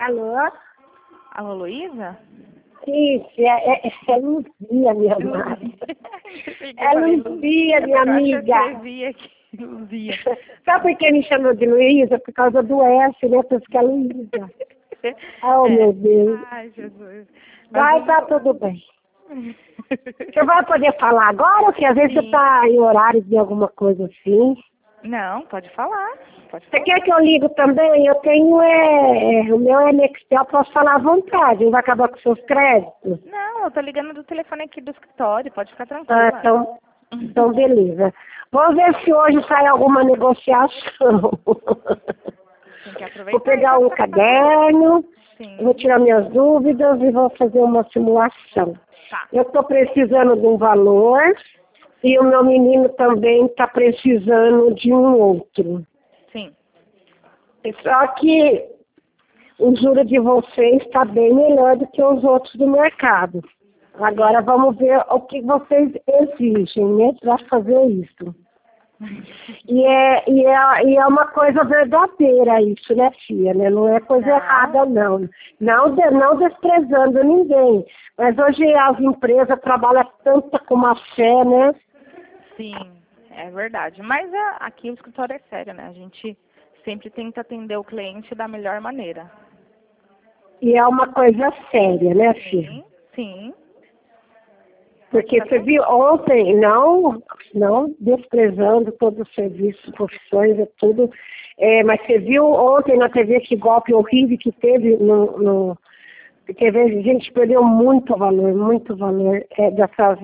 Alô? Alô, Luísa? Isso, é Luzia, minha amada. É Luzia, minha amiga. Eu escrevi aqui, Luzia. Sabe por que me chamou de Luísa? Por causa do S, né? Por isso que é Luísa. Oh, meu Deus. Ai, Jesus. Vai, tá tudo bem. Você vai poder falar agora? Porque às vezes você tá em horário de alguma coisa assim. Não, pode falar. Você quer que eu ligo também? Eu tenho, o meu é Nextel, posso falar à vontade, não vai acabar com seus créditos? Não, eu tô ligando do telefone aqui do escritório, pode ficar tranquila. Ah, então beleza. Vamos ver se hoje sai alguma negociação. Tem que aproveitar. Vou pegar um caderno, vou tirar minhas dúvidas e vou fazer uma simulação. Tá. Eu estou precisando de um valor e o meu menino também está precisando de um outro. Sim. Só que o juro de vocês está bem melhor do que os outros do mercado. Agora vamos ver o que vocês exigem, né, para fazer isso. E é uma coisa verdadeira isso, né, filha? Né? Não é coisa errada, não. Não desprezando ninguém. Mas hoje as empresas trabalham tanto com má fé, né? Sim, é verdade. Mas aqui o escritório é sério, né? A gente sempre tenta atender o cliente da melhor maneira. E é uma coisa séria, né, filha? Sim, sim. Porque você viu ontem, não desprezando todo o serviço, profissões e tudo, mas você viu ontem na TV que golpe horrível que teve porque a gente perdeu muito valor dessas,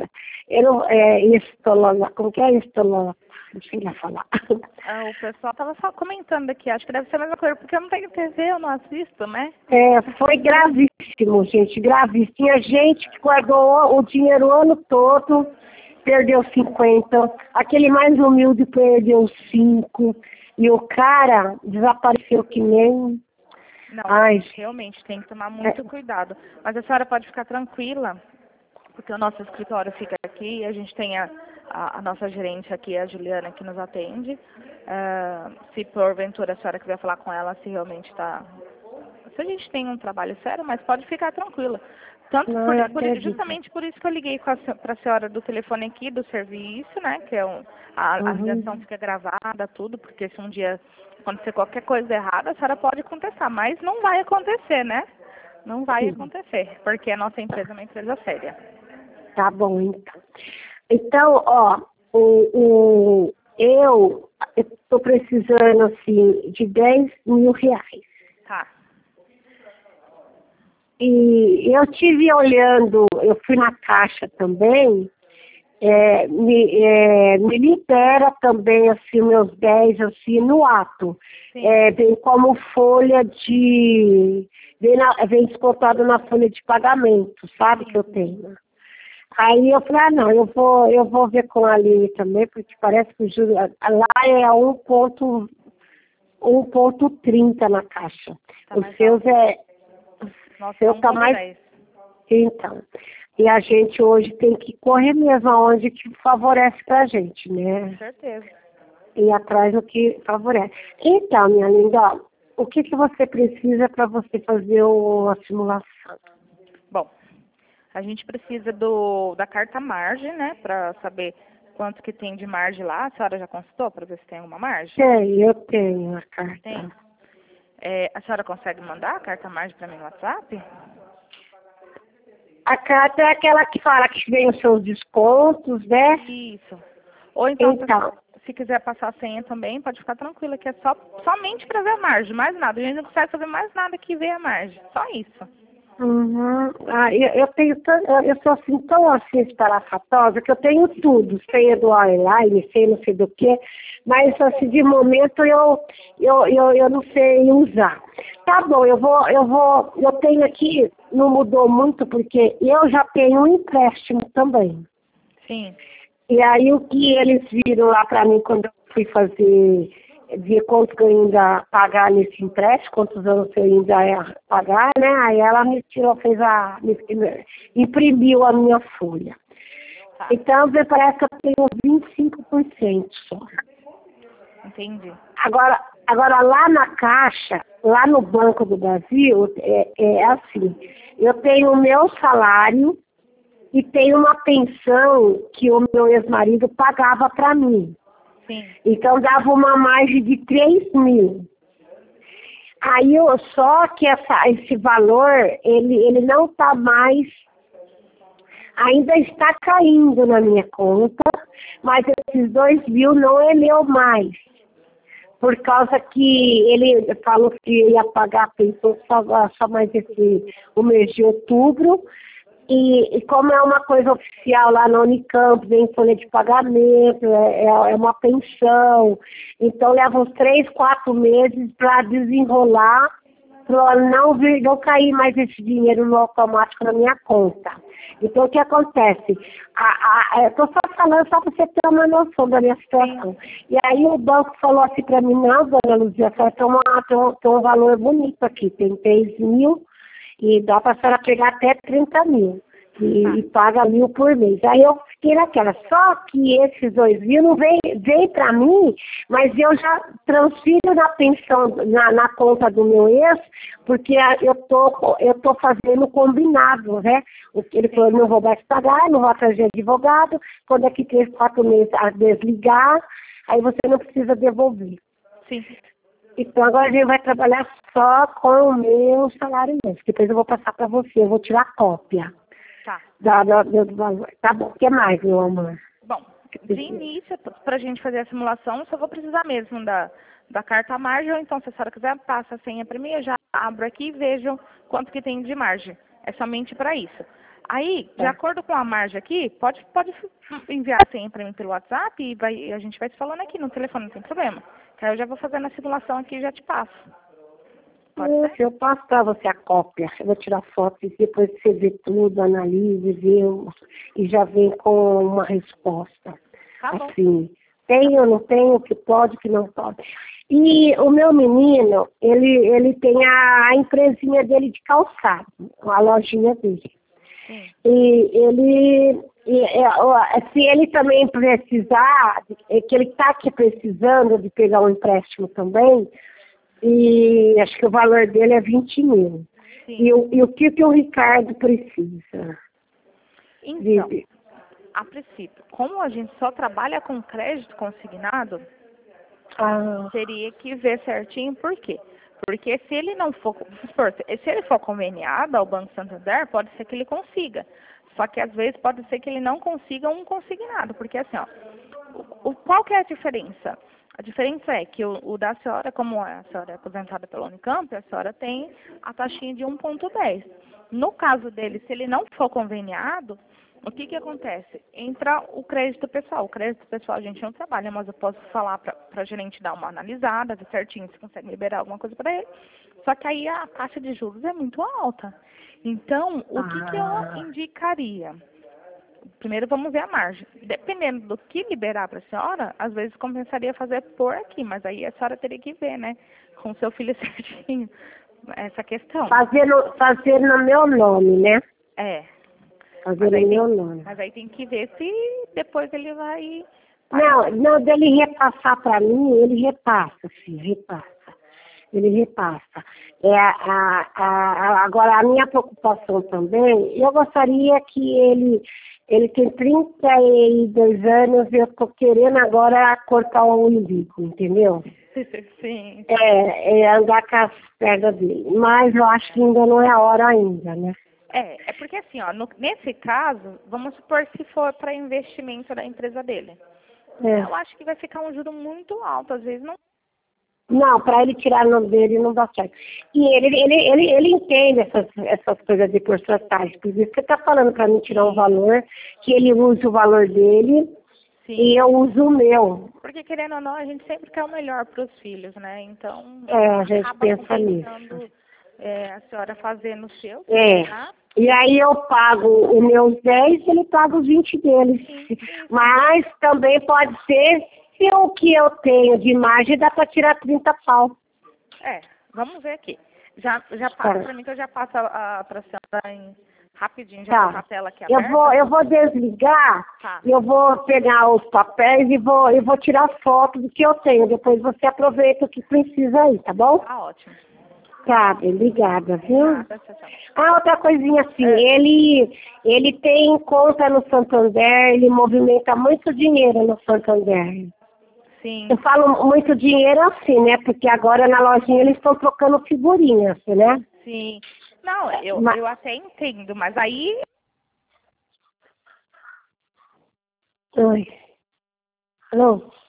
como que é estolona? Não sei lá falar. O pessoal estava só comentando aqui, acho que deve ser a mesma coisa, porque eu não tenho TV, eu não assisto, né? Foi gravíssimo, gente, gravíssimo. Tinha gente que guardou o dinheiro o ano todo, perdeu 50, aquele mais humilde perdeu 5, e o cara desapareceu que nem... Não, Ai, realmente tem que tomar muito cuidado. Mas a senhora pode ficar tranquila, porque o nosso escritório fica aqui, a gente tem a nossa gerente aqui, a Juliana, que nos atende. Se porventura a senhora quiser falar com ela, se realmente está... Se a gente tem um trabalho sério, mas pode ficar tranquila. Tanto justamente por isso que eu liguei para a senhora do telefone aqui, do serviço, né? Que é a ligação fica gravada, tudo, porque se um dia acontecer qualquer coisa errada, a senhora pode contestar, mas não vai acontecer, né? Não vai acontecer, porque a nossa empresa é uma empresa séria. Tá bom, então. Então, ó, eu estou precisando, assim, de 10 mil reais. Tá. E eu tive olhando, eu fui na Caixa também, me libera também, assim, meus 10, assim, no ato. Vem como folha vem descontado na folha de pagamento, sabe, que eu tenho. Aí eu falei, não, eu vou ver com a Aline também, porque parece que o juro, lá é 1,30 na Caixa. Os seus tá mais... 10. Então, e a gente hoje tem que correr mesmo aonde que favorece pra gente, né? Com certeza. E atrás do que favorece. Então, minha linda, o que você precisa para você fazer a simulação? Bom, a gente precisa da carta margem, né? Para saber quanto que tem de margem lá. A senhora já consultou para ver se tem alguma margem? Eu tenho a carta. Tem. A senhora consegue mandar a carta margem para mim no WhatsApp? A carta é aquela que fala que vem os seus descontos, né? Isso. Ou então, se quiser passar a senha também, pode ficar tranquila, que é somente para ver a margem, mais nada. A gente não consegue fazer mais nada que ver a margem. Só isso. Eu sou assim, tão assim espalhafatosa que eu tenho tudo, senha do online, senha não sei do que, mas assim, de momento eu não sei usar. Tá bom, eu tenho aqui, não mudou muito, porque eu já tenho um empréstimo também. Sim. E aí o que eles viram lá pra mim quando eu fui ver quanto que eu ainda pagar nesse empréstimo, quantos anos eu ainda ia pagar, né? Aí ela me imprimiu a minha folha. Tá. Então, parece que eu tenho 25% só. Entendi. Agora, Agora, lá na Caixa, lá no Banco do Brasil, é assim, eu tenho o meu salário e tenho uma pensão que o meu ex-marido pagava para mim. Sim. Então, dava uma margem de 3 mil. Aí, só que esse valor, ele não está mais, ainda está caindo na minha conta, mas esses 2 mil não é meu mais. Por causa que ele falou que ia pagar a pensão só mais o mês de outubro. E como é uma coisa oficial lá na Unicamp, vem folha de pagamento, é uma pensão. Então leva uns 3, 4 meses para desenrolar, para não cair mais esse dinheiro no automático na minha conta. Então o que acontece? Estou só falando só para você ter uma noção da minha situação. E aí o banco falou assim para mim, não, dona Luzia, a senhora tem um valor bonito aqui, tem 3 mil, e dá para a senhora pegar até 30 mil. E paga 1.000 por mês. Aí eu fiquei naquela. Só que esses 2 mil não vem para mim, mas eu já transfiro na pensão, na conta do meu ex, porque eu tô fazendo combinado, né? Ele falou, não vou mais pagar, não vou atrás de advogado, quando daqui 3, 4 meses a desligar, aí você não precisa devolver. Sim. Então agora a gente vai trabalhar só com o meu salário mesmo. Depois eu vou passar para você, eu vou tirar cópia. Tá. Do valor. Tá bom, o que mais, meu amor? Bom, de início, para a gente fazer a simulação, só vou precisar mesmo da carta margem, ou então, se a senhora quiser, passa a senha para mim, eu já abro aqui e vejo quanto que tem de margem. É somente para isso. Aí, de acordo com a margem aqui, pode enviar a senha para mim pelo WhatsApp e a gente vai se falando aqui no telefone, não tem problema. Que aí eu já vou fazendo a simulação aqui e já te passo. Eu passo para você a cópia. Eu vou tirar foto e depois você vê tudo, analise, vê e já vem com uma resposta. Tá bom. Assim, tenho, não tenho, o que pode, o que não pode. E o meu menino, ele tem a empresinha dele de calçado, a lojinha dele. Sim. Se ele também precisar, que ele está aqui precisando de pegar um empréstimo também, e acho que o valor dele é 20 mil. E o que o Ricardo precisa? Então, a princípio, como a gente só trabalha com crédito consignado, teria que ver certinho por quê. Porque se ele não for, se ele for conveniado ao Banco Santander, pode ser que ele consiga. Só que às vezes pode ser que ele não consiga um consignado. Porque assim, ó, qual que é a diferença? A diferença é que o da senhora, como a senhora é aposentada pela Unicamp, a senhora tem a taxinha de 1,10. No caso dele, se ele não for conveniado, o que acontece? Entra o crédito pessoal. O crédito pessoal a gente não trabalha, mas eu posso falar para a gerente dar uma analisada, ver certinho se consegue liberar alguma coisa para ele. Só que aí a taxa de juros é muito alta. Então, o que eu indicaria? Primeiro vamos ver a margem. Dependendo do que liberar para a senhora, às vezes compensaria fazer por aqui, mas aí a senhora teria que ver, né, com o seu filho certinho, essa questão. Fazer no meu nome, né? É. Fazer no meu nome. Mas aí tem que ver se depois ele vai... Não, dele repassar para mim, ele repassa, filho, repassa. Ele repassa. Agora, a minha preocupação também, eu gostaria que ele tem 32 anos e eu estou querendo agora cortar o umbigo, entendeu? Sim. Andar com as pernas dele. Mas eu acho que ainda não é a hora ainda, né? É porque assim, ó, nesse caso, vamos supor se for para investimento da empresa dele. Eu acho que vai ficar um juro muito alto, às vezes não. Não, para ele tirar o nome dele não dá certo. E ele entende essas coisas de porcentagem. Por isso que está falando para mim tirar um valor, que ele use o valor dele. Sim. E eu uso o meu. Porque querendo ou não, a gente sempre quer o melhor para os filhos, né? Então, a gente pensa nisso. A senhora fazendo o seu. Tá? E aí eu pago os meus 10 e ele paga os 20 dele. Sim. Mas também pode ser se o que eu tenho de margem dá para tirar 30 pau. Vamos ver aqui. Já passa para mim que eu já passo para a senhora Rapidinho, já tá a tela aqui aberta. Eu vou desligar, Tá. eu vou pegar os papéis e vou tirar foto do que eu tenho. Depois você aproveita o que precisa aí, tá bom? Tá ótimo. Tá, bem, obrigada, viu? Nada, tchau. Outra coisinha assim, ele tem conta no Santander, ele movimenta muito dinheiro no Santander. Sim. Eu falo muito dinheiro assim, né? Porque agora na lojinha eles estão trocando figurinhas, né? Sim. Não, eu até entendo, mas aí... Oi. Alô?